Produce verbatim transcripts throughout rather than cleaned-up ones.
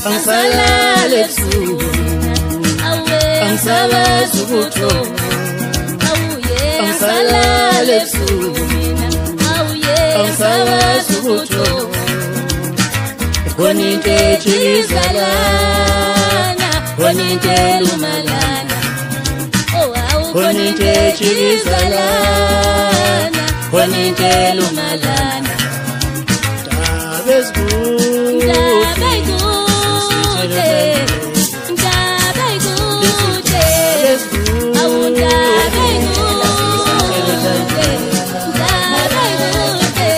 angisalale ebusuku angisabazi ukutho angisalale ebusuku angisabazi ukutho khona into ejikizalana khona into elumalana khona into ejikizalana khona into elumalana dabezikude dabezikude dabezikude awundabezikude dabezikude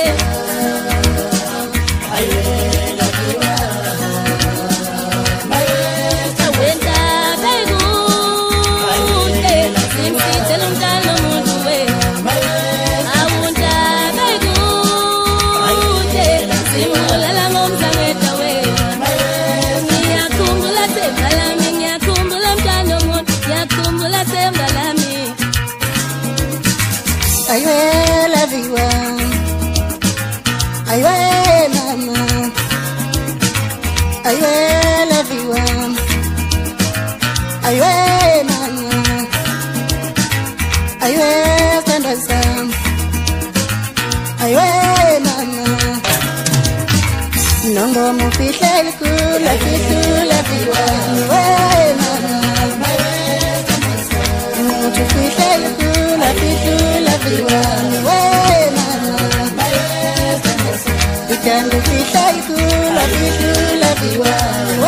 I will everyone. I will mama. I will everyone. I will mama. I will stand as some. I will mama. Nongo mo fitel kula fitul everyone. I will mama. Mo tu fitel kula fitul everyone. Way mama, we can do fitel kula fitul everyone.